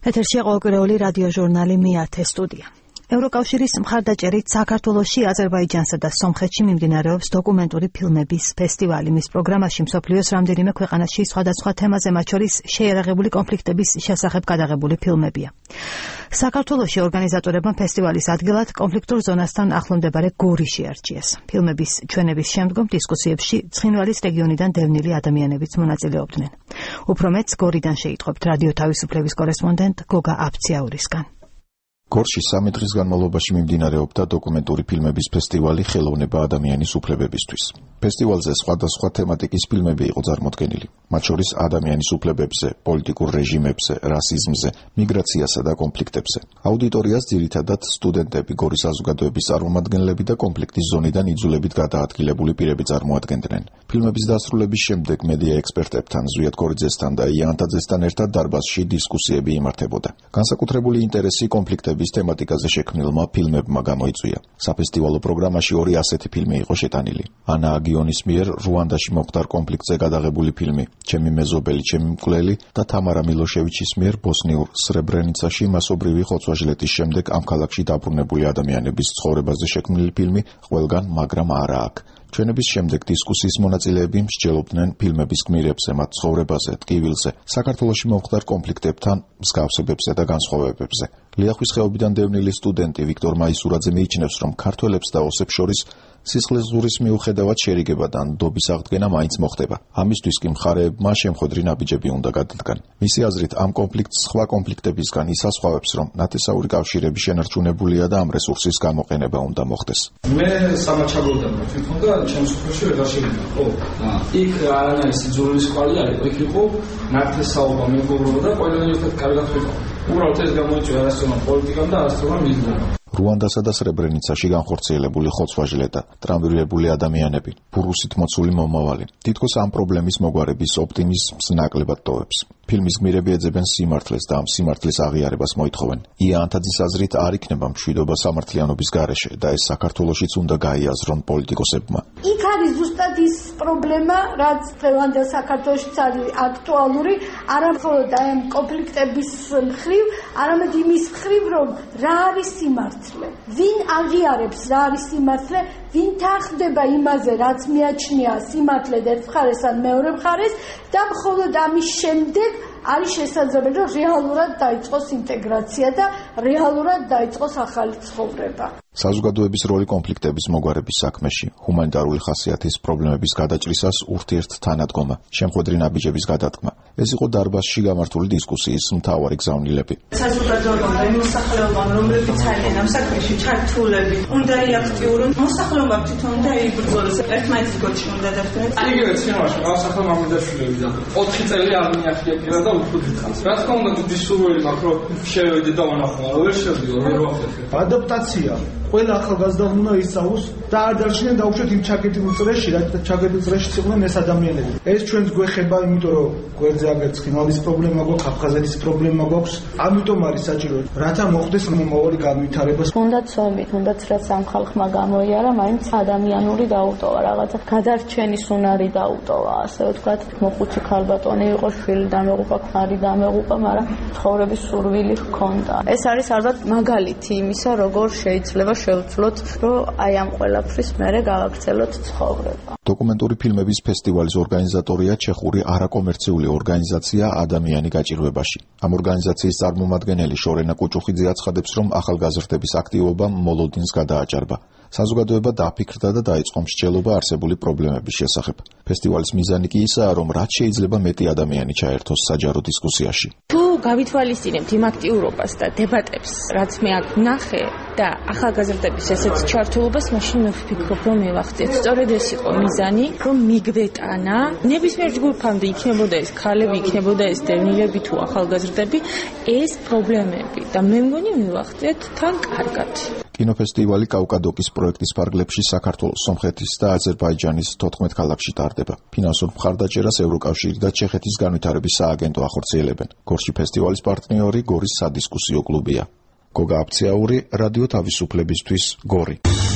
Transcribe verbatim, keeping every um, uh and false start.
ეთერშია ყოველკვირეული რადიო ჟურნალი მეათე სტუდია. ევროკავშირის მხარდაჭერით საქართველოში, აზერბაიჯანსა და სომხეთში მიმდინარეობს დოკუმენტური ფილმების ფესტივალი. მის პროგრამაში მსოფლიოს რამდენიმე ქვეყანაში სხვადასხვა თემაზე, მათ შორის შეიარაღებული კონფლიქტების შესახებ გადაღებული ფილმებია. საქართველოში ორგანიზატორებმა ფესტივალის ადგილად კონფლიქტურ ზონასთან ახლომდებარე გორი შეარჩიეს. ფილმების ჩვენების შემდგომ დისკუსიებში ცხინვალის რეგიონიდან დევნილი ადამიანებიც მონაწილეობდნენ. უფრო მეტს გორიდან შეიტყობთ რადიო თავისუფლების კორესპონდენტ გოგა აფციაურისგან. გორში სამი დღის განმავლობაში მიმდინარეობდა დოკუმენტური ფილმების ფესტივალი ხელოვნება ადამიანის უფლებებისთვის. ფესტივალზე სხვადასხვა თემატიკის ფილმები იყო წარმოდგენილი, მათ შორის ადამიანის უფლებებზე, პოლიტიკურ რეჟიმებზე, რასიზმზე, მიგრაციასა და კონფლიქტებზე. აუდიტორიას ძირითადად სტუდენტები, გორის საზოგადოების წარმომადგენლები და კონფლიქტის ზონიდან იძულებით გადაადგილებული პირები წარმოადგენდნენ. ფილმების დასრულების შემდეგ მედია ექსპერტებთან, ზვიად გორიძესთან და იანთაძესთან ერთად დარბაზში დისკუსიები იმართებოდა. განსაკუთრებული ინტერესი კონფლიქტების თემატიკაზე შექმნილმა ფილმებმა გამოიწვია. საფესტივალო პროგრამაში ორი ასეთი ფილმი იყო შეტანილი. ანა აგიონის მიერ რუანდაში მომხდარ კონფლიქტზე გადაღებული ფილმი ჩემი მეზობელი, ჩემი მკვლელი და თამარა მილოშევიჩის მიერ ბოსნიურ სრებრენიცაში მასობრივი ხოცვა-ჟლეტის შემდეგ ამ ქალაქში დაბრუნებული ადამიანების ცხოვრებაზე შექმნილი ფილმი ყველგან, მაგრამ არა აქ. ჩვენების შემდეგ დისკუსიის მონაწილეები მსჯელობდნენ ფილმების გმირებზე, მათ ცხოვრებაზე, ტკივილზე, საქართველოში მომხდარ კონფლიქტებთან, მსგავსებებზე და განსხვავებებზე. ლიახვის ხეობიდან დევნილი სტუდენტი ვიქტორ მაისურაძე მიიჩნევს, რომ ქართველებს და ოსებს შორის სისხლის ზღვრის მიუხედავად შერიგება და ნდობის აღდგენა მაინც მოხდება. ამისთვის კი მხარეებმა შემხვედრი ნაბიჯები უნდა გადადგან. მისი აზრით, ამ კონფლიქტს სხვა კონფლიქტებისგან ისასხვავებს, რომ ნათესაური კავშირები შენარჩუნებულია და ამ რესურსის გამოყენება უნდა მოხდეს. მე სამაჩაბლოდან თვითონ და ჩემს სოფელში ვერ შევიდა. ხო, იქ არანაირი სიძულვის კვალი არ იყო, იქ იყო ნათესაობა, მეგობრობა და ყველანი ერთად კარგად ვიყავ. უბრალოდ ეს გამოიწვია არასწორმა პოლიტიკამ და არასწორმა მიზნებამ. რუანდასა და სრებრენიცაში განხორციელებული ხოცვა-ჟლეტა, ტრამვირებული ადამიანები, ბურუსით მოცული მომავალი. თითქოს ამ პრობლემის მოგვარების ოპტიმიზმს ნაკლებად ტოვებს. ფილმის გმირები ეძებენ სიმართლეს და ამ სიმართლის აღიარებას მოითხოვენ. იანთაძის აზრით არ იქნება მშვიდობა სამართლიანობის გარეშე და ეს საქართველოშიც უნდა გაიაზრონ პოლიტიკოსებმა. იქ არის ზუსტად ის პრობლემა, რაც დღევანდელ საქართველოშიც არის აქტუალური, არა მხოლოდ ამ კონფლიქტების მხრივ, არამედ იმის მხრივ, რომ რა არის სიმართლე. ვინ აღიარებს რა არის სიმართლე, ვინ თანხდება იმაზე, რაც მიაჩნია სიმართლედ ერთ მხარეს ან მეორე მხარეს და მხოლოდ ამის შემდეგ არის შესაძლებელი, რომ რეალურად დაიწყოს ინტეგრაცია და რეალურად დაიწყოს ახალი ცხოვრება. საზოგადოების როლი კონფლიქტების მოგვარების საქმეში, ჰუმანიტარული ხასიათის პრობლემების გადაჭრისას ურთიერთთანადგომა, შემხვედრი ნაბიჯების გადადგმა. ეს იყო დარბაზში გამართული დისკუსიის მთავარი გზავნილები. საზოგადოებამ და იმ მოსახლეობამ, რომლებიც არიან ამ საქმეში ჩართულები, უნდა იაქტიურონ. მოსახლეობამ თვითონ უნდა იბრძოლოს, ერთმანეთის გოჩი უნდა დადგნენ. იგივე ცინემაში მოსახლეობა მამიდაშვილი და ოთხი წელი არ მიახია პირა და უფრო დიდხანს. რა თქმა უნდა, დიდი სურვილი მაქვს, რომ შევედი და ვანახო, ვერ შევდიო, ვერ ვახერხე. ადაპტაცია ყველა ახალგაზრდა უნდა ისწავლოს და არ დარჩნენ დაუშვათ იმ ჩაკეტილ წრეში, რაც ჩაკეტილ წრეში იყვნენ ეს ადამიანები. ეს ჩვენს გვეხება, იმიტომ რომ გვერდზე აგერ ცხინვალის პრობლემა გვაქვს, აფხაზეთის პრობლემა გვაქვს. ამიტომ არის საჭირო, რათა მოხდეს მომავალი განვითარება. თუნდაც ომით, თუნდაც რაც ამ ხალხმა გამოიარა, მაინც ადამიანური დაუტოვა, რაღაცა გადარჩენის უნარი დაუტოვა, ასე ვთქვათ, მოხუცი ქალბატონი იყო, შვილი დამეღუპა, ქმარი დამეღუპა, მაგრამ ცხოვრების სურვილი ჰქონდა. ეს არის ალბათ მაგალითი იმისა, როგორ შეიძლება შევძლოთ, რომ აი ამ ყველაფრის მერე გავაგრძელოთ ცხოვრება. დოკუმენტური ფილმების ფესტივალის ორგანიზატორია ჩეხური არაკომერციული ორგანიზაცია ადამიანი გაჭირვებაში. ამ ორგანიზაციის წარმომადგენელი შორენა კუჭუხიძე აცხადებს, რომ ახალგაზრდების აქტივობა მოლოდინს გადააჭარბა. საზოგადოება დაფიქრდა და დაიწყო მსჯელობა არსებული პრობლემების შესახებ. ფესტივალის მიზანი კი ისაა, რომ რაც შეიძლება მეტი ადამიანი ჩაერთოს საჯარო დისკუსიაში. თუ გავითვალისწინებთ იმ აქტიურობას და დებატებს, რაც მე აქ ვნახე და ახალგაზრდების ესეც ჩართულობას, მაშინ მე ვფიქრობ, რომ მივახციეთ. სწორედ ეს იყო მიზანი, რომ მიგვეტანა ნებისმიერ ჯგუფამდე იქნებოდა ეს ქალები, იქნებოდა ეს დევნილები თუ ახალგაზრდები, ეს პრობლემები და მე მგონი მივახციეთ თან კარგად. კინოფესტივალი კავკადოკის პროექტის ფარგლებში საქართველოს, სომხეთის და აზერბაიჯანის თოთხმეტ ქალაქში ტარდება. ფინანსურ მხარდაჭერას ევროკავშირი და ჩეხეთის განვითარების სააგენტო ახორციელებენ. გორში ფესტივალის პარტნიორი გორის სადისკუსიო კლუბია. გოგა აფციაური, რადიო თავისუფლებისთვის, გორი.